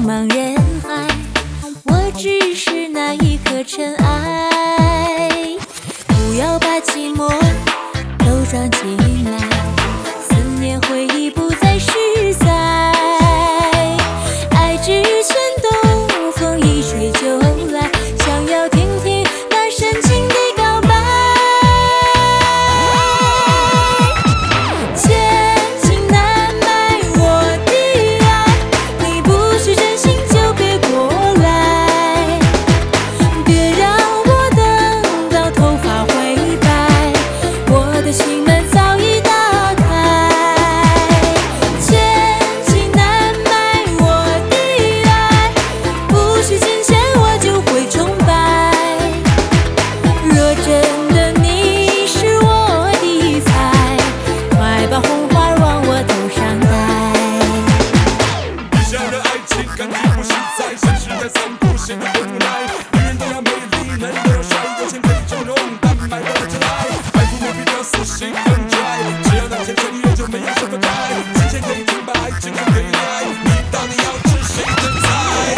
茫人海，我只是那一颗尘埃。不要把寂寞都装进来，思念回忆不再实在。爱之前东风一吹就来，想要听听那深情的告白。千金难买我的爱，你不是真心就别过来，别让我等到头发灰白，我的心门早已打开。千金难买我的爱，不是金钱我就会崇拜。若真的你是我的菜，快把红花往我头上戴。 理想的爱情感觉不实在，现实在残酷，显得很无奈。女人都要美丽，男人都要帅，有钱可以整容，但买不到真爱。爱不美比较死心更拽，只要那天前女友就没有什么债。金钱可以停摆，情感可以来，你到底要吃谁的菜？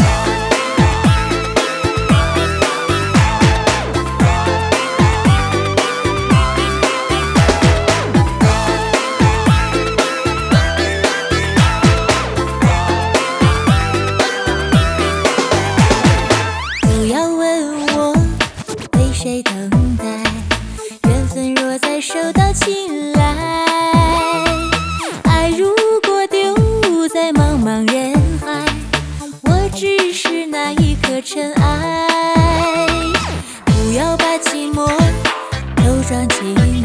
不要问我为谁等待，缘分若再受到青睐，爱如果丢在茫茫人海，我只是那一颗尘埃。不要把寂寞都装进